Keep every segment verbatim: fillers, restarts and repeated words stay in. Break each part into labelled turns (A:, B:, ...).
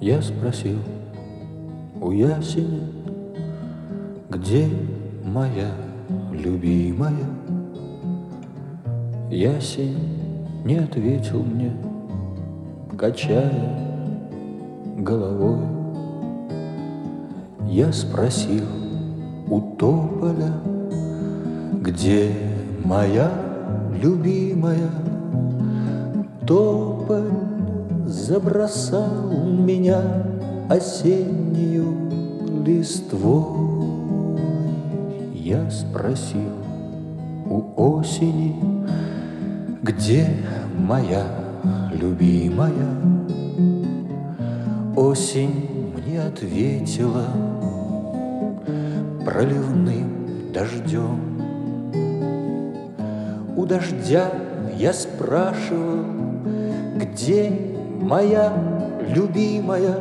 A: Я спросил у ясеня, где моя любимая? Ясень не ответил мне, качая головой. Я спросил у тополя, где моя любимая? Тополь забросал меня осеннюю листвой. Я спросил у осени, где моя любимая? Осень мне ответила проливным дождем. У дождя я спрашивал, где моя любимая?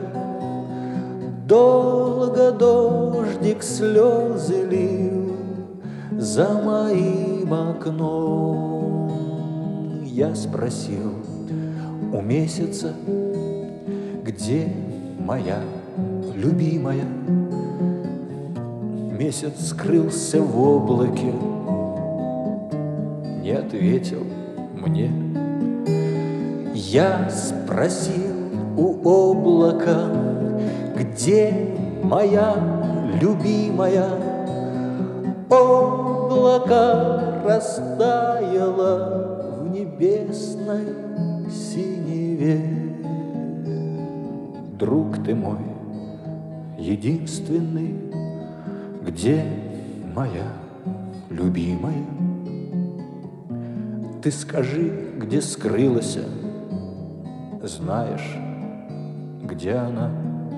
A: Долго дождик слезы лил за моим окном. Я спросил у месяца, где моя любимая? Месяц скрылся в облаке, не ответил мне. Я спросил у облака, где моя любимая? Облако растаяло в небесной синеве. Друг ты мой единственный, где моя любимая? Ты скажи, где скрылась, знаешь, где она?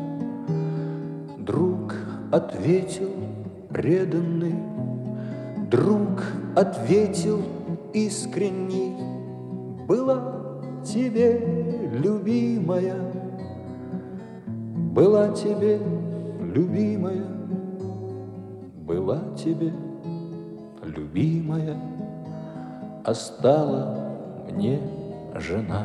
A: Друг ответил преданный, друг ответил искренний: была тебе любимая, была тебе любимая, была тебе любимая, а стала мне жена.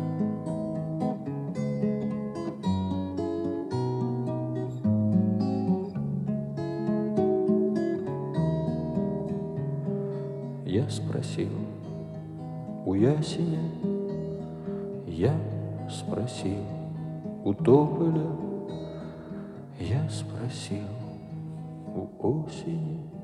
A: Я спросил у ясеня, я спросил у тополя, я спросил у осени.